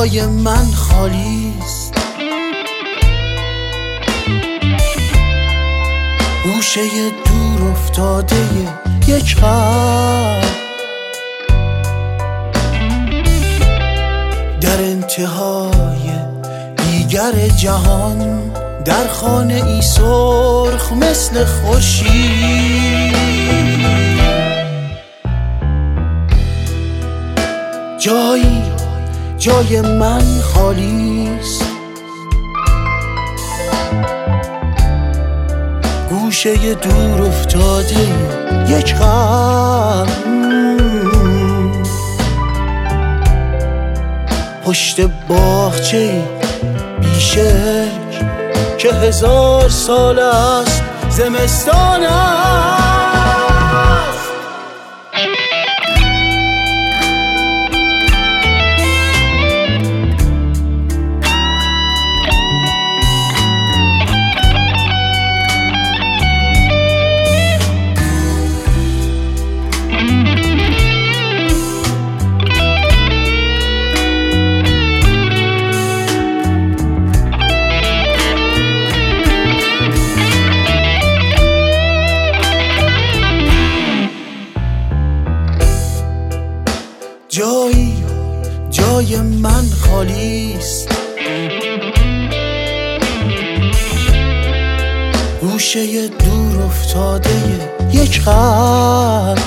جای من خالیست، گوشه دور افتاده یک قلب، در انتهای دیگر جهان، در خانه ای سرخ مثل خورشید. جای من خالیست، گوشه دور افتاده یک قلب، پشت باغچه‌ای بیشک که 1000 سال است زمستان است. جای من خالیست، گوشه دور افتاده یک قلب،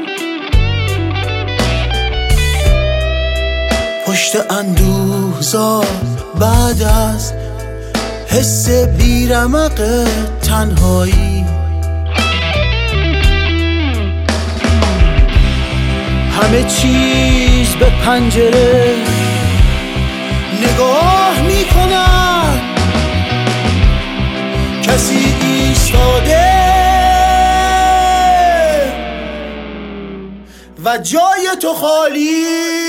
پشت اندوهزار بعد از حس بیرمق تنهایی، همه چیز به پنجره نگاه میکنن، کسی ایستاده و جای تو خالی.